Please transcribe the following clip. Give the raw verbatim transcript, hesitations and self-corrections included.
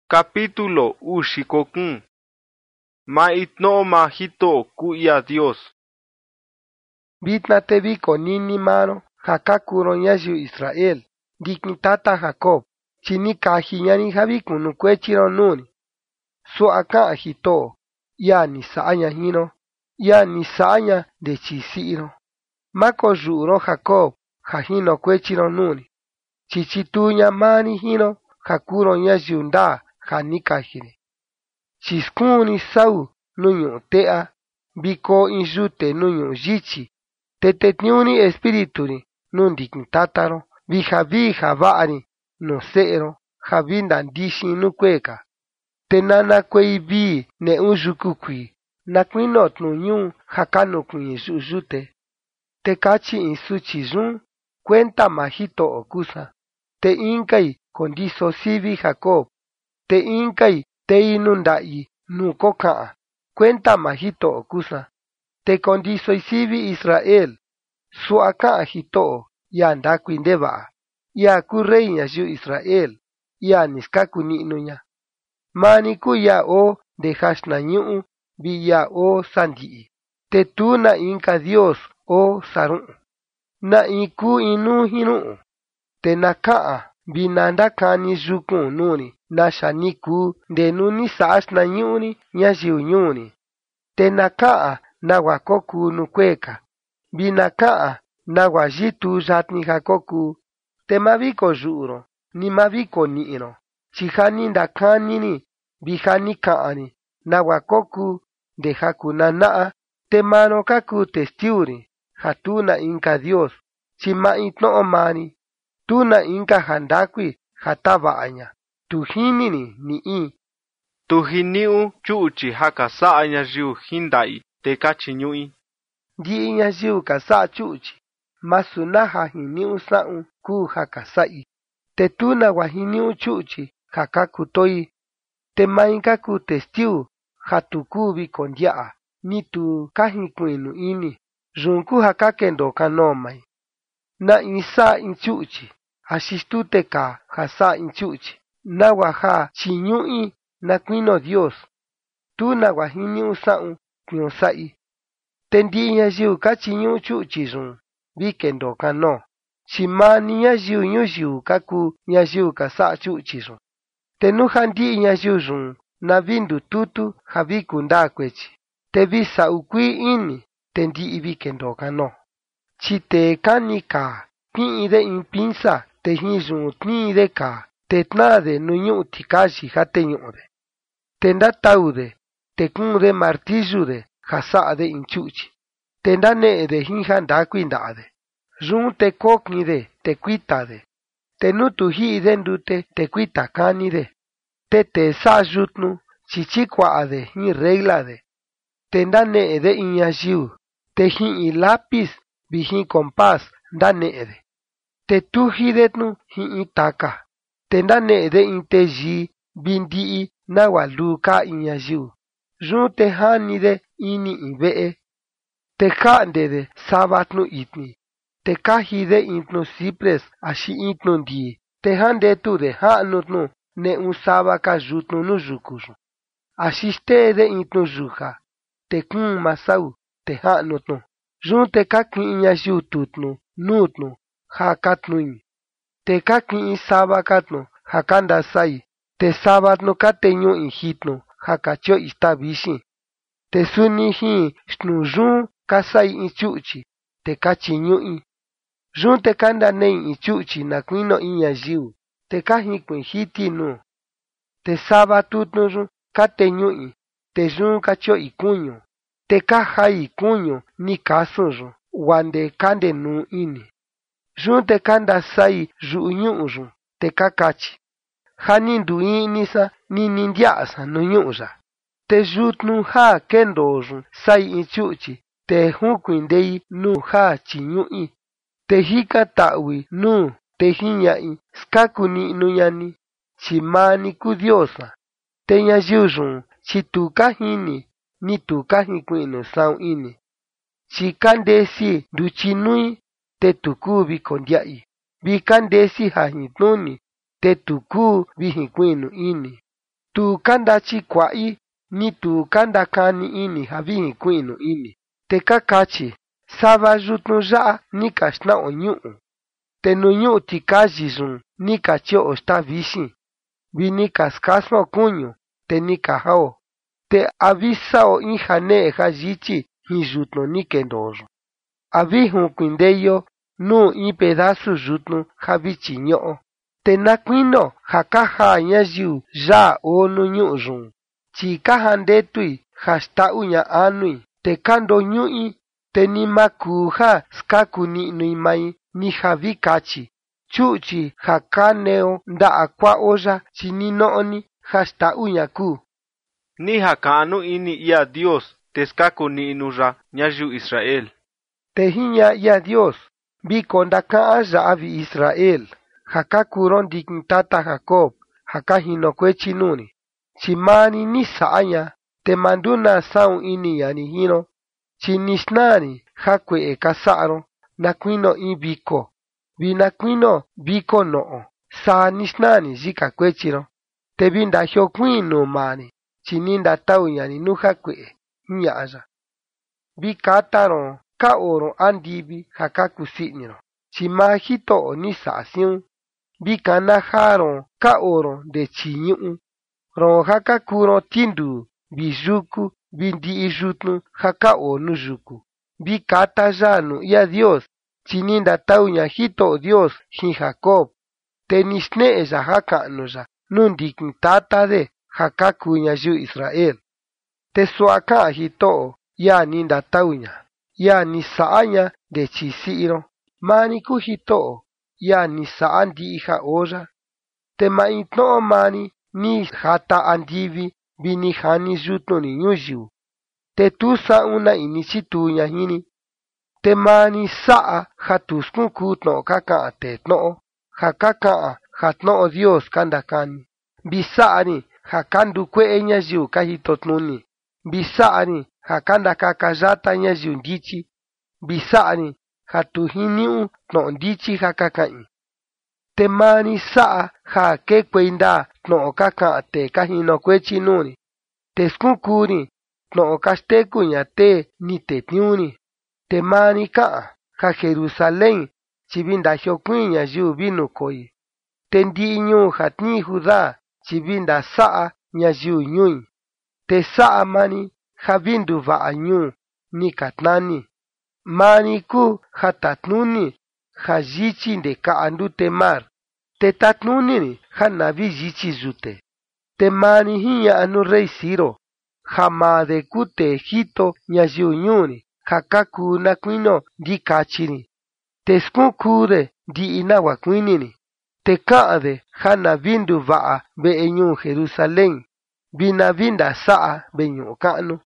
Capítulo ushikokun. Maitno majito kuya Dios. Vitna te viko nini mano hakakuro ñayu Israel dikni tata Jacob chini kajiñani javiku nukuechiro nuni suaka hito ya ni saaña hino ya ni saaña de chisiro mako yuro Jacob hajino kuechiro nuni chichituña mani hino hakuro ñayu nda hanikajini chiskuni sau nuñu tea viko injute nuñu yichi tetetniuni espirituni nundikni tataro vijavi java'ani no se'ero javinda ndixi nukueka tenana kuei vi ne uyukukui nakuino tnuñu jakanukui yuyute te kachi insuchi yun cuenta majito okusa te inkai kondiso sivi Jacob te inkai te inundai nukoka'a cuenta majito okusa te kondiso isivi Israel suaka hito ya ndakui ndeva'a ya ku rey ñayu Israel ya niskaku ni'nuña mani ku ya o de jaxnañu'u vi ya o sandi'i te tu na inka Dios o saru'u na iku inu jinu'u te naka'a vi na ndakani yukun nuni naxa niku ndenu ni sa'axnañu'uni ñayiu ñuni te naka'a nawa koku nukueka vi naka'a nawa yitu yatni jakoku te maviko yu'uro ni maviko ni'iro chijani ndakanini vijani ka'ani nawa koku nde jaku nana'a te mano kaku testiuri ja tu na inka Dios chi maitno'o mani tu na inka jandakui ja tava'aña tu jinini ni'i Tu jiniu chuchi haka sa'aña yu hindai te kachiñui. ndi'i ñayiu ka sa'a chu'chi masu naja jiniu sa'un ku ja ka sa'i te tu nawa jiniu chu'chi ja kakutoi te mai kaku testiu ja tu ku viko ndia'a ni tu kajikuinu ini yun ku ja ka kendo kano mai na in sa'a in chu'chi axixtute ka ja sa'a in chu'chi nawa ja chiñu'i nakuino Dios tu nawa jiniu sa'un kuion sa'i te ndi'i ñayiu ka chiñu'u chu'chi yun vi kendo kano chi mani ñayiu ñuyiu kaku ñayiu ka sa'a chu'chi yun te nu ja ndi'i ñayiu yun na vi ndututu ja vi kunda kuechi te vi sa'u kui ini te ndi'i vi kendo kano chi te kani ka ki'in in pinza te jin yun tniide ka te tnade nu ñu'u tikayi ja teñu'ude te ndataude te kuunde martillude ja sa'ade in chu'chi te ndane'ede jin ja ndakui nda'ade yun te koknide te kuitade te nu tu ji'ide ndute te kuita kanide te te sa'a yutnu chi chikua'ade jin reglade te ndane'ede in ñayiu te ji'in lapis vi jin kompas ndane'ede te tujidetnu jin in taka te ndane'ede in teyi vi ndi'i nawa lu ka in ñayiu yun te janide ini in ve'e te ja'ndede sava tnu itni te kajide in tnu cipres axi in tnu ndii te jandetude ja'nutnu ne'un sava ka yutnu nu yuku yun axi xte'ede in tnu yuja te kuun masau te ja'nutnu yun te kaki'in ñayiu tutnu nutnu ja katnuñi te kaki'in sava katnu ja kandasai te sava tnu kateñu'i jitnu ja kachio'i sta vixi te suni jin xtnu yun kasai in chu'chi te kachiñu'i yun te kandane'i in chu'chi nakuino in ñayiu te kajikuin jiti nu te sava tutnu yun kateñu'i te yun kachio'i kuñu te kajai kuñu ni kasun yun wande kandenu ini yun te kandasai yu'u ñu'u yun te kakachi ja ni ndui'nisa ni nindia'asa nu ñu'u ya te yutnu ja kendo yun sai in chu'chi te jukuindei nu ja chiñu'i te jika ta'wi nu te jiña'i skaku ni'nuñani chi mani ku Diosa te ñayiu yun chi tu kajini ni tu kajiku'inu sa'un ini chi kandesi nduchinui te tu ku viko ndia'i vi kandesi ja jitnuni te tu ku vi jiku'inu ini tu kanda chi kwa'i ni tu kanda kani ini javi kuinu ini. Te kakachi sava yutnu ya'a ni ka xna'o ñu'u. Te nu ñu'u tikayi yun ni ka chio'o sta vixin. Vi ni ka skasmao kuñu te ni ka jao. Te avi sao in jane'e ja yichi jin yutnu ni kendo yun. Avi jun kuindeyo nu in pedazo yutnu ja vichi ño'o. Te na kuino ja ka jaa ñayiu yaa o nu ñu'u yun. Chi ka jandetui ja sta'u ña anui te kando ñu'i te ni ma kuu ja skaku ni'nui mai ni ja vi kachi. Chu'chi ja kaneo nda'a kua'o ya chi ni no'oni ja sta'u ña kuu. Ni ja ka'nu ini ia Dios te skaku ni'nu ya ñayiu Israel. Te jiña ia Dios, viko ndaka'a ya'a vi Israel, ja ka kuro ndikin tata Jacob, ja ka jinokuechi nuni. Chi mani ni sa'aña, te manduna sa'un ini ña ni jino. Chi ni snani ja kue'e ka sa'ro, na kuino in viko. Vi na kuino viko no'o, saa ni snani yika kuechiro. Te vi nda jiokuinu mani, chi ni ndatau ña ni nu ja kue'e, jiña'a ya. Vi kataro ka oro andivi ja ka kusi'niro. Chi maa Jito'o ni sa'a siun. Vi kana jaro ka oro nde chi ñu'u. Ron ja ka kuro tindu, vi yuku, vi ndi'i yutnu ja ka o nu yuku. Vi kata ya nu ia Dios, chi ni ndatau ña Jito'o Dios jin Jacob. Te ni sne'e ya ja ka'nu ya nu ndikin tata de ja ka kuu ñayiu Israel. Te su'a ka'a Jito'o ya ni ndatau ña, ya ni sa'a ña nde chi si'iro. Mani ku Jito'o ya ni sa'a ndi'i ja o ya. Te maintno'o mani ni jata andivi vi ni jani yutnu ni ñuyiu. Te tu sa'un na ini chitu ña jini. Te mani sa'a ja tu skun tno'o ka ka'an te tno'o, ja ka ka'an ja tno'o Dios kanda kani. Vi sa'ani ja kandu kue'e ñayiu ka jitotnuni. Vi sa'ani ja kanda kaka yata ñayiu ndichi. Vi sa'ani ja tu jini'u tno'o ndichi ja ka ka'in. Te mani sa'a ja kekuei ndaa tno'o ka ka'an te ka jinokuechi nuni. Te skunkuni tno'o ka steku ña te ni tetniuni. Te mani ka'an ja Jerusalén chi vi nda jiokuin ñayiu vi nukoi. Te ndi'i ñuu ja tni Judá chi vi nda sa'a ñayiu ñui. Te sa'a mani ja vi nduva'a ñuu ni ka tnani. Mani ku ja tatnuni ja yichi nde ka'a ndute mar. Te tatnuni ja na vi yichi yute. Te mani jiña'a nu rey Ciro ja maa de ku te Egipto ñayiu ñuni ja ka kuu na kuino ndikachini. Te skunkuu de ndi'i nagua kuinini. Te ka'an de ja na vi nduva'a ve'e ñuu Jerusalén, vi na vi nda sa'a veñu'u ka'nu.